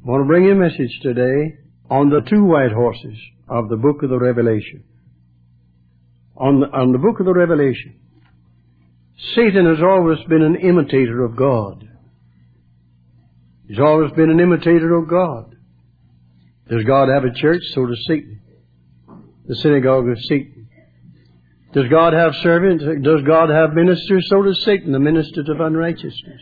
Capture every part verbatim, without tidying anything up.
I want to bring you a message today on the two white horses of the book of the Revelation. On the, on the book of the Revelation, Satan has always been an imitator of God. He's always been an imitator of God. Does God have a church? So does Satan. The synagogue of Satan. Does God have servants? Does God have ministers? So does Satan, the ministers of unrighteousness.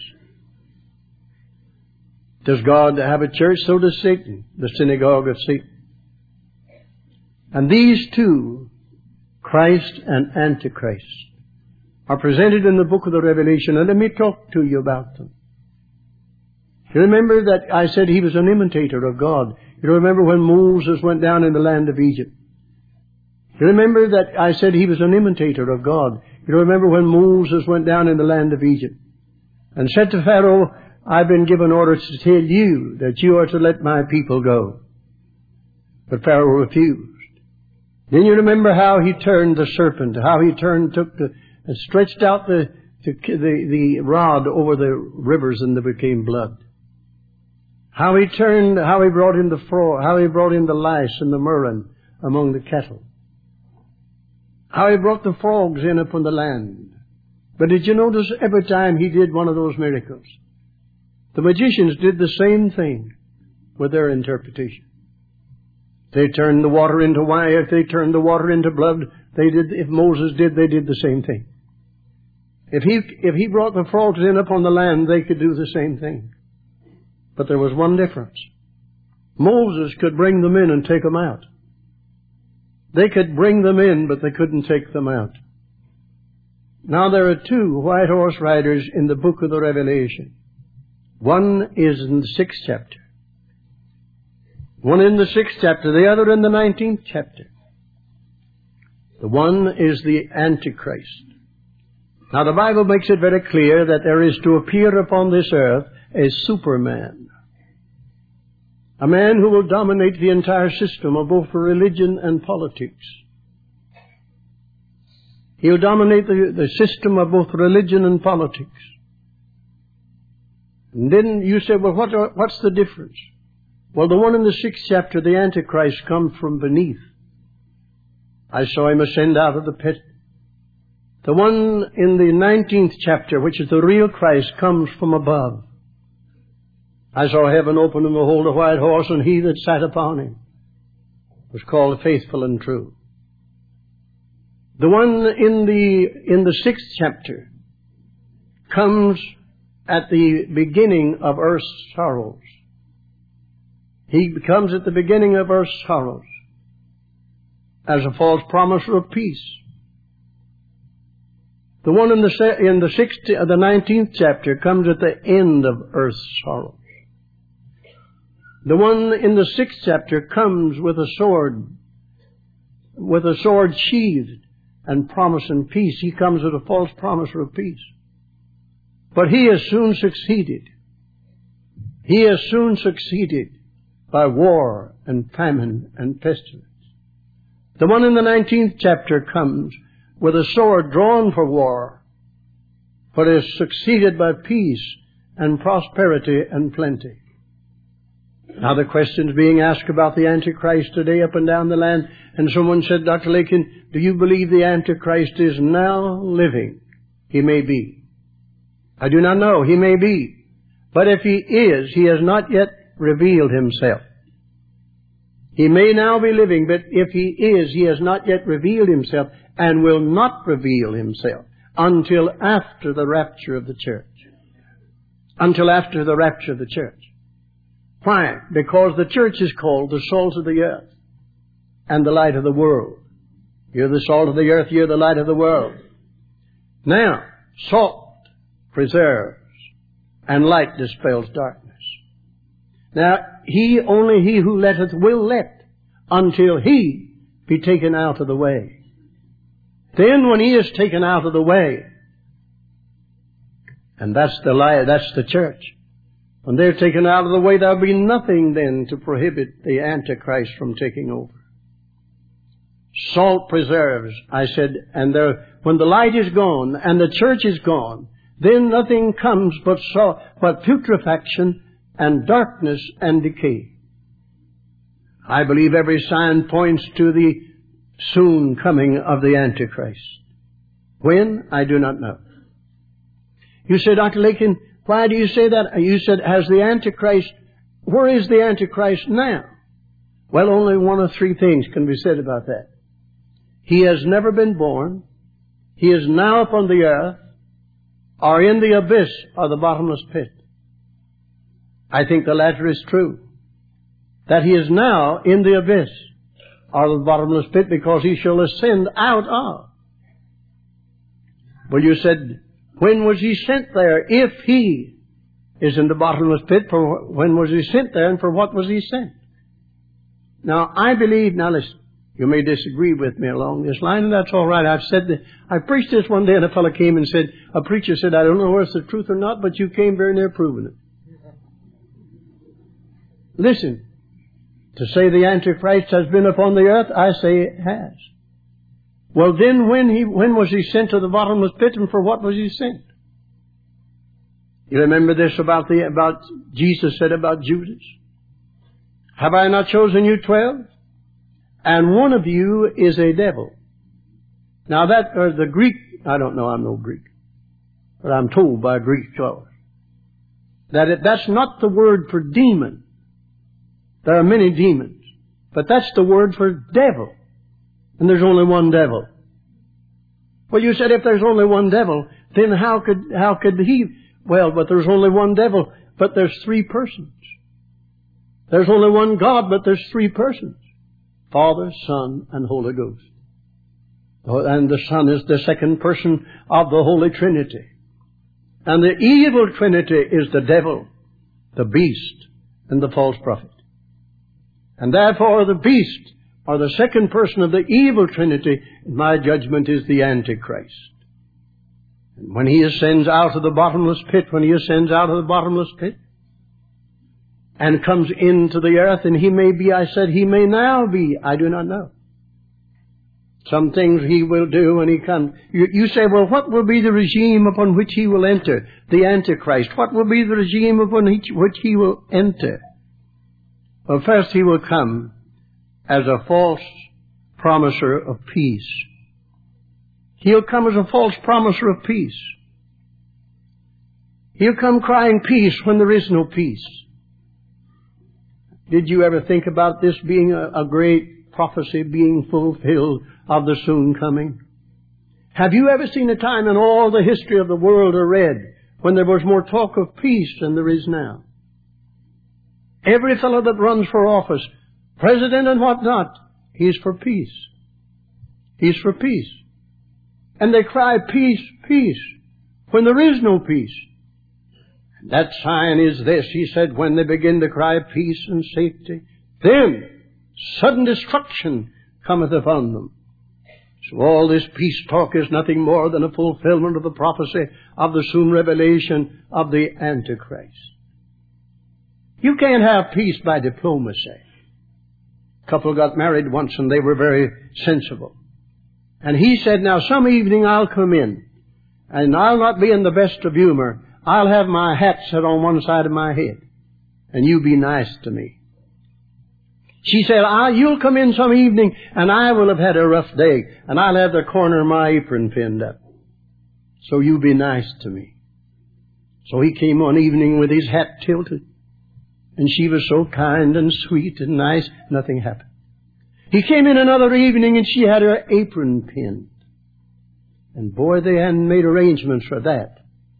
Does God have a church? So does Satan, the synagogue of Satan. And these two, Christ and Antichrist, are presented in the book of the Revelation. And let me talk to you about them. You remember that I said he was an imitator of God. You remember when Moses went down in the land of Egypt. You remember that I said he was an imitator of God. You remember when Moses went down in the land of Egypt and said to Pharaoh, I've been given orders to tell you that you are to let my people go. But Pharaoh refused. Then you remember how he turned the serpent, how he turned, took the, and stretched out the, the, the, the rod over the rivers and they became blood. How he turned, how he brought in the frog, how he brought in the lice and the murrain among the cattle. How he brought the frogs in upon the land. But did you notice every time he did one of those miracles, the magicians did the same thing with their interpretation. They turned the water into wine. If they turned the water into blood, they did. If Moses did, they did the same thing. If he if he brought the frogs in upon the land, they could do the same thing. But there was one difference. Moses could bring them in and take them out. They could bring them in, but they couldn't take them out. Now there are two white horse riders in the book of the Revelation. One is in the sixth chapter. One in the sixth chapter, the other in the nineteenth chapter. The one is the Antichrist. Now the Bible makes it very clear that there is to appear upon this earth a Superman. A man who will dominate the entire system of both religion and politics. He'll dominate the, the system of both religion and politics. And then you say, well, what are, what's the difference? Well, the one in the sixth chapter, the Antichrist, comes from beneath. I saw him ascend out of the pit. The one in the nineteenth chapter, which is the real Christ, comes from above. I saw heaven open and behold a white horse, and he that sat upon him was called Faithful and True. The one in the, in the sixth chapter comes at the beginning of earth's sorrows. He comes at the beginning of earth's sorrows as a false promiser of peace. The one in the in the sixth, the nineteenth chapter comes at the end of earth's sorrows. The one in the sixth chapter comes with a sword, with a sword sheathed and promising peace. He comes as a false promiser of peace. But he has soon succeeded. He has soon succeeded by war and famine and pestilence. The one in the nineteenth chapter comes with a sword drawn for war, but is succeeded by peace and prosperity and plenty. Now the question's being asked about the Antichrist today up and down the land, and someone said, Doctor Lakin, do you believe the Antichrist is now living? He may be. I do not know. He may be. But if he is, he has not yet revealed himself. He may now be living, but if he is, he has not yet revealed himself and will not reveal himself until after the rapture of the church. Until after the rapture of the church. Why? Because the church is called the salt of the earth and the light of the world. You're the salt of the earth, you're the light of the world. Now, salt preserves and light dispels darkness. Now, he, only he who letteth will let until he be taken out of the way. Then when he is taken out of the way, and that's the light, that's the church. When they're taken out of the way, there'll be nothing then to prohibit the Antichrist from taking over. Salt preserves, I said, and there, when the light is gone and the church is gone, then nothing comes but salt, but putrefaction and darkness and decay. I believe every sign points to the soon coming of the Antichrist. When? I do not know. You say, Doctor Lakin, why do you say that? You said, has the Antichrist, where is the Antichrist now? Well, only one of three things can be said about that. He has never been born. He is now upon the earth, or in the abyss, or the bottomless pit. I think the latter is true. That he is now in the abyss, or the bottomless pit, because he shall ascend out of. Well, you said, when was he sent there? If he is in the bottomless pit, for when was he sent there, and for what was he sent? Now, I believe, now listen, you may disagree with me along this line, and that's all right. I've said that, I preached this one day, and a fellow came and said, a preacher said, I don't know whether it's the truth or not, but you came very near proving it. Listen, to say the Antichrist has been upon the earth, I say it has. Well, then when he, when was he sent to the bottomless pit, and for what was he sent? You remember this about the, about Jesus said about Judas? Have I not chosen you twelve? And one of you is a devil. Now that, or the Greek, I don't know, I'm no Greek, but I'm told by Greek scholars that it, that's not the word for demon. There are many demons, but that's the word for devil. And there's only one devil. Well, you said if there's only one devil, then how could, how could he, well, but there's only one devil, but there's three persons. There's only one God, but there's three persons. Father, Son, and Holy Ghost. And the Son is the second person of the Holy Trinity. And the evil Trinity is the devil, the beast, and the false prophet. And therefore the beast, or the second person of the evil Trinity, in my judgment, is the Antichrist. And when he ascends out of the bottomless pit, when he ascends out of the bottomless pit, and comes into the earth, and he may be, I said, he may now be, I do not know. Some things he will do when he comes. You, you say, well, what will be the regime upon which he will enter? The Antichrist. What will be the regime upon which, which he will enter? Well, first he will come as a false promiser of peace. He'll come as a false promiser of peace. He'll come crying peace when there is no peace. Did you ever think about this being a, a great prophecy being fulfilled of the soon coming? Have you ever seen a time in all the history of the world or read when there was more talk of peace than there is now? Every fellow that runs for office, president and whatnot, he's for peace. He's for peace. And they cry peace, peace, when there is no peace. That sign is this, he said, when they begin to cry peace and safety, then sudden destruction cometh upon them. So all this peace talk is nothing more than a fulfillment of the prophecy of the soon revelation of the Antichrist. You can't have peace by diplomacy. A couple got married once and they were very sensible. And he said, now some evening I'll come in and I'll not be in the best of humor. I'll have my hat set on one side of my head, and you be nice to me. She said, ah, you'll come in some evening, and I will have had a rough day, and I'll have the corner of my apron pinned up. So you be nice to me. So he came one evening with his hat tilted, and she was so kind and sweet and nice, nothing happened. He came in another evening, and she had her apron pinned. And boy, they hadn't made arrangements for that.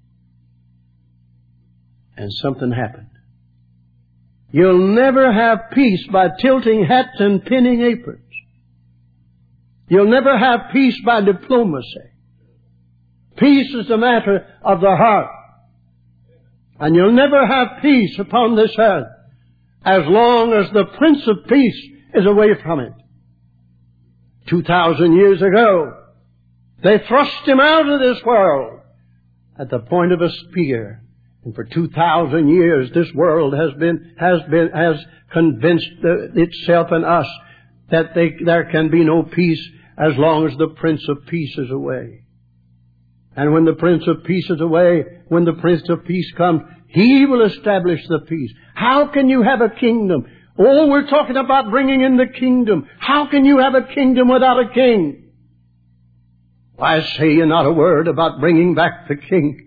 And something happened. You'll never have peace by tilting hats and pinning aprons. You'll never have peace by diplomacy. Peace is a matter of the heart. And you'll never have peace upon this earth as long as the Prince of Peace is away from it. Two thousand years ago, they thrust him out of this world at the point of a spear. And for two thousand years, this world has been, has been, has convinced itself and us that they, there can be no peace as long as the Prince of Peace is away. And when the Prince of Peace is away, when the Prince of Peace comes, He will establish the peace. How can you have a kingdom? Oh, we're talking about bringing in the kingdom. How can you have a kingdom without a king? Why say you not a word about bringing back the king?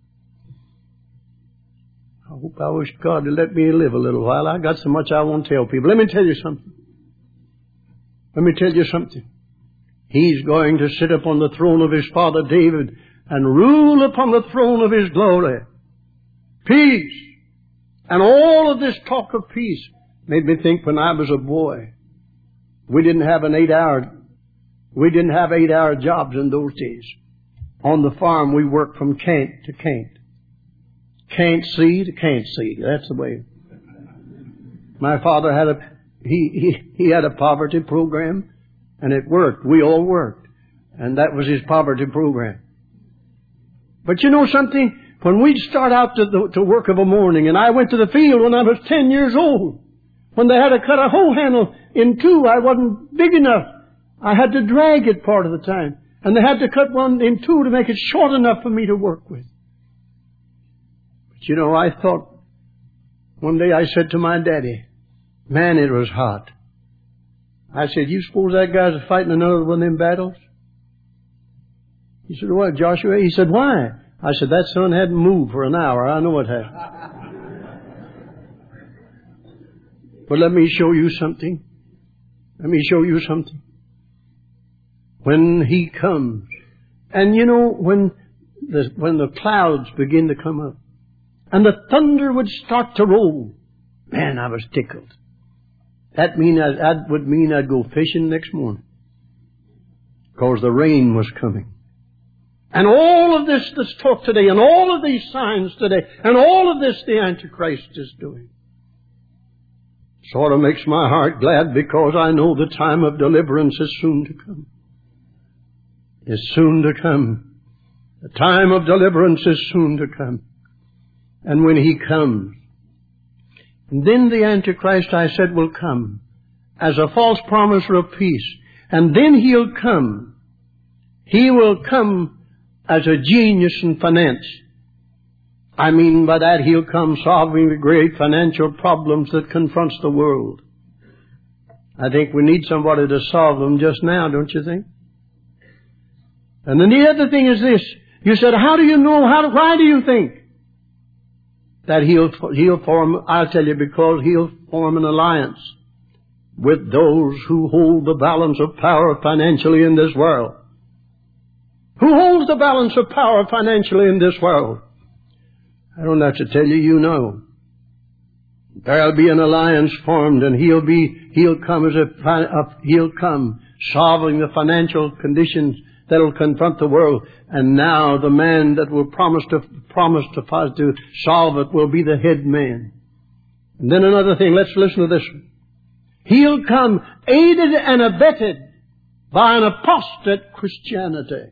I hope I wish God to let me live a little while. I got so much I won't tell people. Let me tell you something. Let me tell you something. He's going to sit upon the throne of his father David and rule upon the throne of his glory. Peace. And all of this talk of peace made me think when I was a boy, we didn't have an eight-hour, we didn't have eight-hour jobs in those days. On the farm, we worked from can't to can't. Can't see to can't see. That's the way. My father had a, he, he, he had a poverty program, and it worked. We all worked. And that was his poverty program. But you know something? When we'd start out to, the, to work of a morning, and I went to the field when I was ten years old, when they had to cut a hoe handle in two, I wasn't big enough. I had to drag it part of the time. And they had to cut one in two to make it short enough for me to work with. But you know, I thought, one day I said to my daddy, man, it was hot. I said, you suppose that guy's fighting another one of them battles? He said, what, Joshua? He said, why? I said, that sun hadn't moved for an hour. I know it hadn't. But let me show you something. Let me show you something. When he comes, and you know, when the, when the clouds begin to come up, and the thunder would start to roll, man, I was tickled. That mean I, that would mean I'd go fishing next morning, because the rain was coming. And all of this that's taught today, and all of these signs today, and all of this the Antichrist is doing, sort of makes my heart glad, because I know the time of deliverance is soon to come. Is soon to come. The time of deliverance is soon to come. And when he comes, and then the Antichrist, I said, will come as a false promiser of peace. And then he'll come. He will come as a genius in finance. I mean by that he'll come solving the great financial problems that confronts the world. I think we need somebody to solve them just now, don't you think? And then the other thing is this. You said, how do you know? How? Why do you think that he'll he'll form? I'll tell you, because he'll form an alliance with those who hold the balance of power financially in this world. Who holds the balance of power financially in this world? I don't have to tell you, you know. There'll be an alliance formed, and he'll be, he'll come as a, a he'll come solving the financial conditions that'll confront the world. And now the man that will promise to, promise to, to solve it will be the head man. And then another thing, let's listen to this one. He'll come aided and abetted by an apostate Christianity.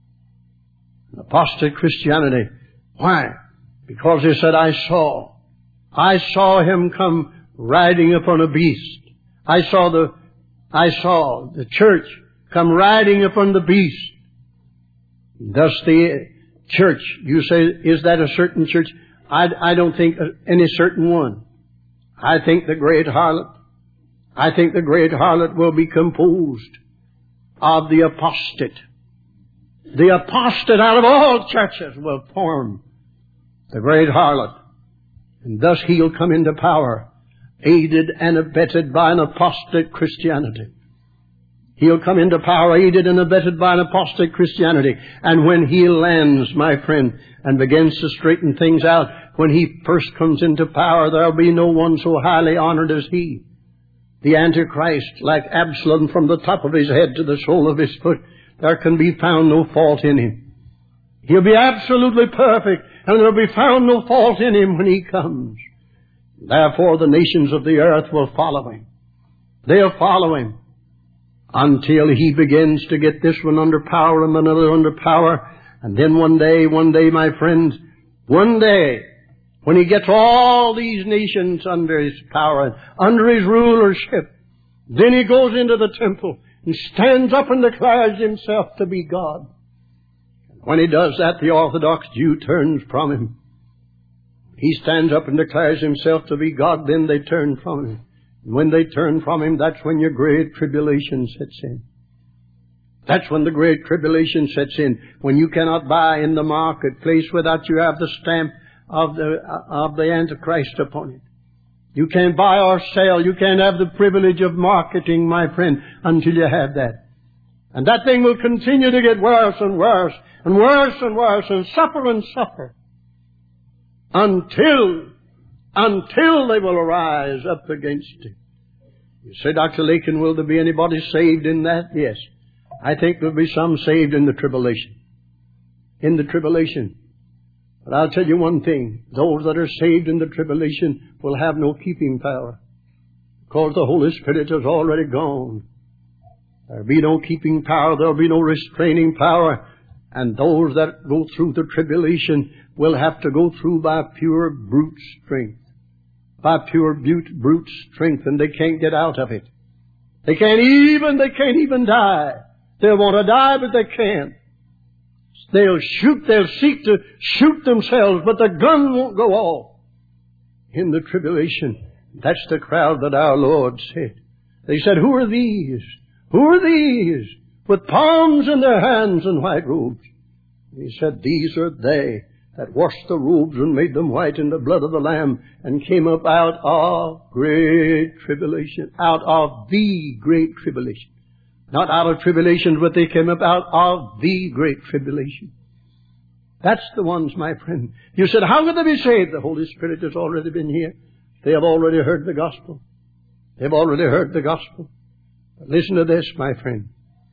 An apostate Christianity. Why? Because he said, I saw. I saw him come riding upon a beast. I saw the, I saw the church come riding upon the beast. Thus the church, you say, is that a certain church? I, I don't think any certain one. I think the great harlot, I think the great harlot will be composed of the apostate. The apostate out of all churches will form the great harlot. And thus he'll come into power, aided and abetted by an apostate Christianity. He'll come into power, aided and abetted by an apostate Christianity. And when he lands, my friend, and begins to straighten things out, when he first comes into power, there'll be no one so highly honored as he. The Antichrist, like Absalom, from the top of his head to the sole of his foot, there can be found no fault in him. He'll be absolutely perfect, and there'll be found no fault in him when he comes. Therefore, the nations of the earth will follow him. They'll follow him until he begins to get this one under power and another under power. And then one day, one day, my friends, one day, when he gets all these nations under his power and under his rulership, then he goes into the temple and stands up and declares himself to be God. When he does that, the Orthodox Jew turns from him. He stands up and declares himself to be God, then they turn from him. And when they turn from him, that's when your great tribulation sets in. That's when the great tribulation sets in. When you cannot buy in the marketplace without you have the stamp of the, of the Antichrist upon it. You can't buy or sell. You can't have the privilege of marketing, my friend, until you have that. And that thing will continue to get worse and worse and worse and worse and suffer and suffer until, until they will arise up against it. You say, Doctor Lakin, will there be anybody saved in that? Yes. I think there'll be some saved in the tribulation. In the tribulation. But I'll tell you one thing. Those that are saved in the tribulation will have no keeping power. Because the Holy Spirit has already gone. There'll be no keeping power. There'll be no restraining power. And those that go through the tribulation will have to go through by pure brute strength. By pure brute, brute strength. And they can't get out of it. They can't even, they can't even die. They'll want to die, but they can't. They'll shoot, they'll seek to shoot themselves, but the gun won't go off. In the tribulation, that's the crowd that our Lord said. They said, who are these? Who are these? With palms in their hands and white robes. He said, these are they that washed the robes and made them white in the blood of the Lamb and came up out of great tribulation. Out of the great tribulation. Not out of tribulation, but they came up out of the great tribulation. That's the ones, my friend. You said, how could they be saved? The Holy Spirit has already been here. They have already heard the gospel. They've already heard the gospel. But listen to this, my friend.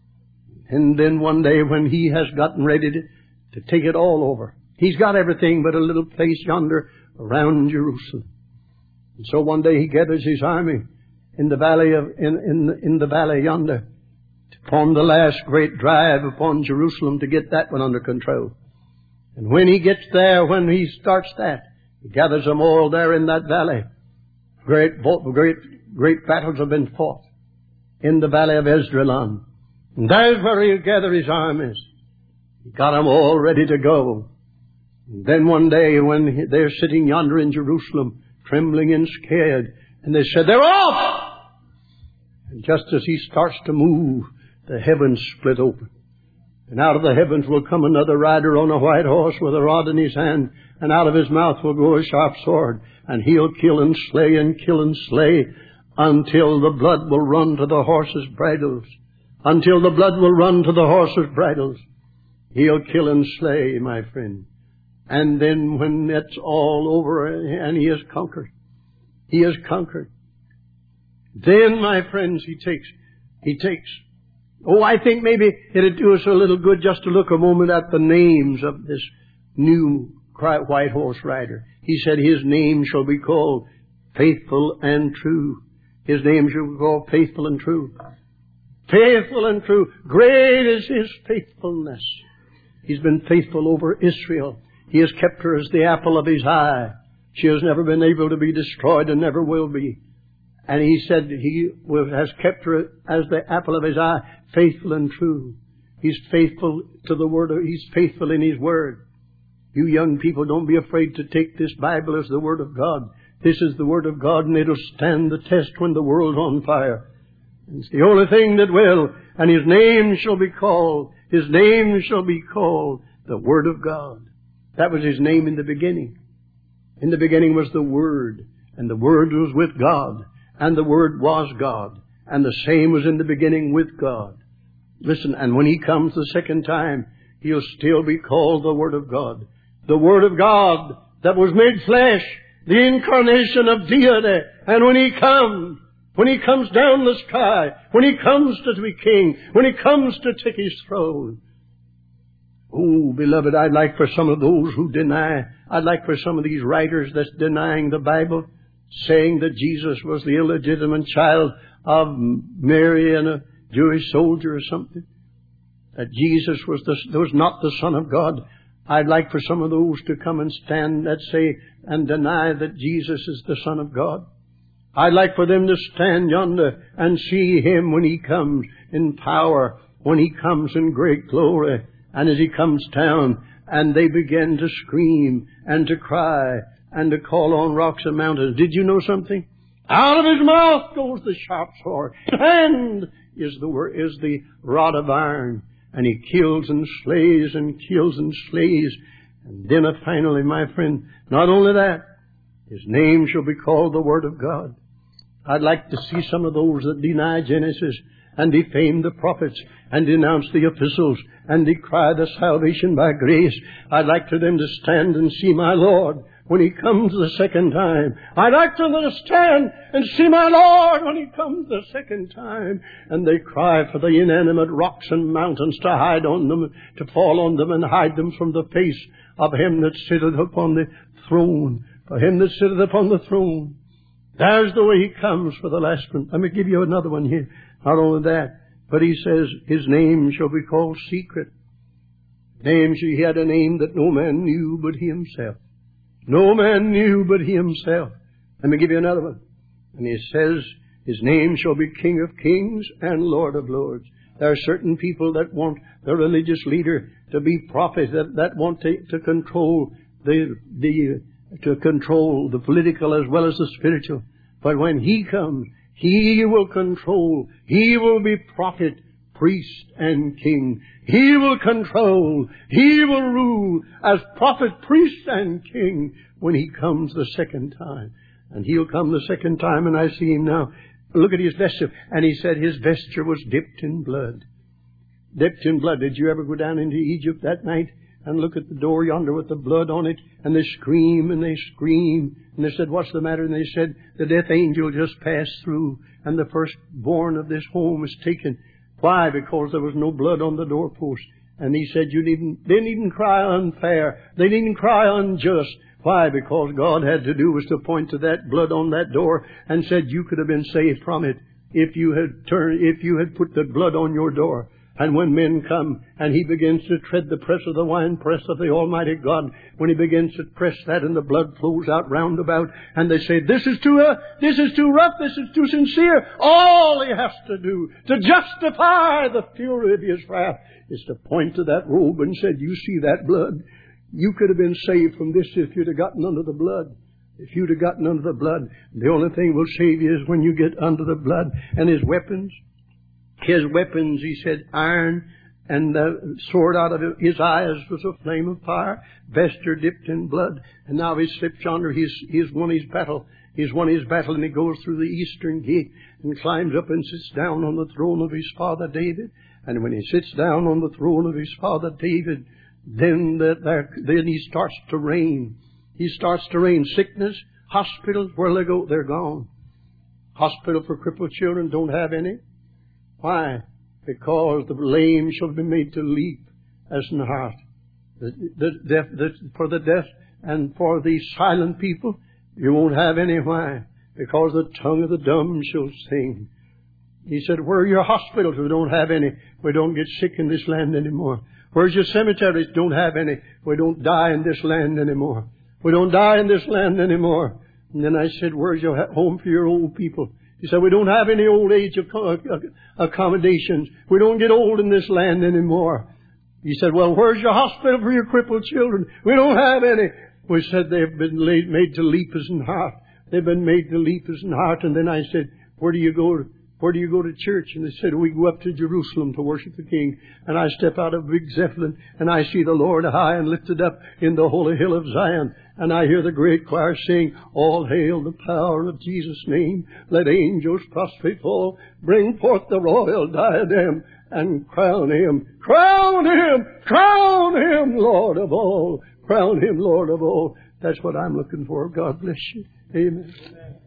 And then one day when he has gotten ready to, to take it all over, he's got everything but a little place yonder around Jerusalem. And so one day he gathers his army in the valley of, in, in, in the valley yonder, form the last great drive upon Jerusalem to get that one under control. And when he gets there, when he starts that, he gathers them all there in that valley. Great, great, great battles have been fought in the valley of Esdraelon. And there's where he'll gather his armies. He got them all ready to go. And then one day when they're sitting yonder in Jerusalem, trembling and scared, and they said, they're off! And just as he starts to move, the heavens split open. And out of the heavens will come another rider on a white horse with a rod in his hand. And out of his mouth will go a sharp sword. And he'll kill and slay and kill and slay until the blood will run to the horses' bridles. Until the blood will run to the horses' bridles. He'll kill and slay, my friend. And then when it's all over and he has conquered, he has conquered. Then, my friends, he takes, he takes Oh, I think maybe it'd do us a little good just to look a moment at the names of this new white horse rider. He said his name shall be called Faithful and True. His name shall be called Faithful and True. Faithful and true. Great is his faithfulness. He's been faithful over Israel. He has kept her as the apple of his eye. She has never been able to be destroyed and never will be. And he said he has kept her as the apple of his eye, faithful and true. He's faithful to the word. Of, he's faithful in his word. You young people, don't be afraid to take this Bible as the word of God. This is the word of God, and it'll stand the test when the world's on fire. It's the only thing that will. And his name shall be called, his name shall be called the Word of God. That was his name in the beginning. In the beginning was the Word, and the Word was with God. And the Word was God. And the same was in the beginning with God. Listen, and when he comes the second time, he'll still be called the Word of God. The Word of God that was made flesh, the incarnation of deity. And when he comes, when he comes down the sky, when he comes to be king, when he comes to take his throne. Oh, beloved, I'd like for some of those who deny, I'd like for some of these writers that's denying the Bible, saying that Jesus was the illegitimate child of Mary and a Jewish soldier or something, that Jesus was, the, was not the Son of God. I'd like for some of those to come and stand that say and deny that Jesus is the Son of God. I'd like for them to stand yonder and see him when he comes in power, when he comes in great glory, and as he comes down, and they begin to scream and to cry and to call on rocks and mountains. Did you know something? Out of his mouth goes the sharp sword. Hand is the word, is the rod of iron. And he kills and slays and kills and slays. And then finally, my friend, not only that, his name shall be called the Word of God. I'd like to see some of those that deny Genesis and defame the prophets and denounce the epistles and decry the salvation by grace. I'd like for them to stand and see my Lord when He comes the second time. I'd like for them to stand and see my Lord when He comes the second time. And they cry for the inanimate rocks and mountains to hide on them, to fall on them and hide them from the face of Him that sitteth upon the throne. For Him that sitteth upon the throne. There's the way He comes for the last one. Let me give you another one here. Not only that, but He says His name shall be called Secret. Name, He had a name that no man knew but He Himself. No man knew but He Himself. Let me give you another one. And He says His name shall be King of Kings and Lord of Lords. There are certain people that want the religious leader to be prophet, that, that want to, to control the, the, to control the political as well as the spiritual. But when He comes, He will control. He will be prophet, priest, and king. He will control. He will rule as prophet, priest, and king when He comes the second time. And He'll come the second time, and I see Him now. Look at His vesture. And He said His vesture was dipped in blood. Dipped in blood. Did you ever go down into Egypt that night and look at the door yonder with the blood on it? And they scream and they scream. And they said, what's the matter? And they said, the death angel just passed through, and the firstborn of this home is taken. Why? Because there was no blood on the doorpost. And He said, you needn't, they needn't cry unfair. They needn't cry unjust. Why? Because God had to do was to point to that blood on that door and said you could have been saved from it if you had turned, if you had put the blood on your door. And when men come and He begins to tread the press of the winepress of the Almighty God, when He begins to press that and the blood flows out round about, and they say, this is too, uh, this is too rough, this is too sincere. All He has to do to justify the fury of His wrath is to point to that robe and said, you see that blood? You could have been saved from this if you'd have gotten under the blood. If you'd have gotten under the blood. The only thing will save you is when you get under the blood. And His weapons, His weapons, He said, iron, and the sword out of His eyes was a flame of fire, vesture dipped in blood. And now He slips yonder, he's, he's won His battle. He's won His battle, and He goes through the eastern gate and climbs up and sits down on the throne of His father David. And when He sits down on the throne of His father David, then, the, there, then He starts to reign. He starts to reign. Sickness, hospitals, where they go, they're gone. Hospital for crippled children don't have any. Why? Because the lame shall be made to leap as an hart. The, the deaf, the, for the deaf and for the silent people, you won't have any. Why? Because the tongue of the dumb shall sing. He said, where are your hospitals? We don't have any. We don't get sick in this land anymore. Where's your cemeteries? Don't have any. We don't die in this land anymore. We don't die in this land anymore. And then I said, where's your home for your old people? He said, we don't have any old age accommodations. We don't get old in this land anymore. He said, well, where's your hospital for your crippled children? We don't have any. We said, they've been laid, made to leap as an hart. They've been made to leap as an hart. And then I said, where do you go to? Where do you go to church? And they said, we go up to Jerusalem to worship the King. And I step out of Big Zeppelin, and I see the Lord high and lifted up in the holy hill of Zion. And I hear the great choir sing, all hail the power of Jesus' name. Let angels prostrate fall. Bring forth the royal diadem and crown Him. Crown Him! Crown Him, Lord of all. Crown Him, Lord of all. That's what I'm looking for. God bless you. Amen. Amen.